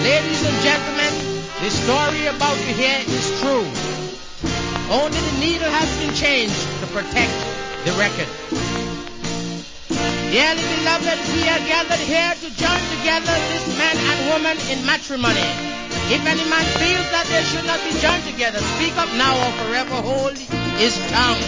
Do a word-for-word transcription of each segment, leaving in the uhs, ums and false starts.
Ladies and gentlemen, the story about to hear is true. Only the needle has been changed to protect the record. Dearly beloved, we are gathered here to join together this man and woman in matrimony. If any man feels that they should not be joined together, speak up now or forever hold his tongue.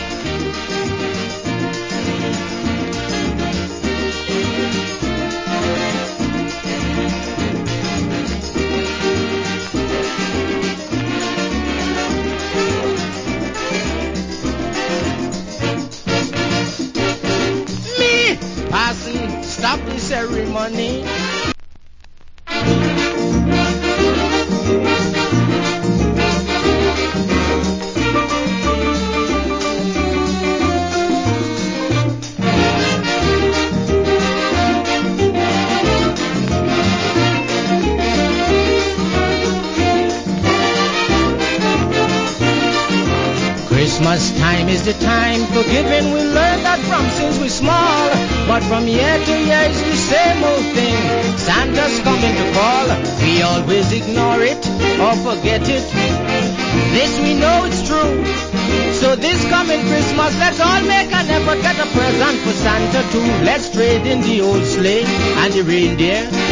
Passing, stop the ceremony. Christmas time is the time for giving. We learn that from since we're small. But from year to year it's the same old thing. Santa's coming to call. We always ignore it or forget it. This we know it's true. So this coming Christmas, let's all make an effort, get a present for Santa too. Let's trade in the old sleigh and the reindeer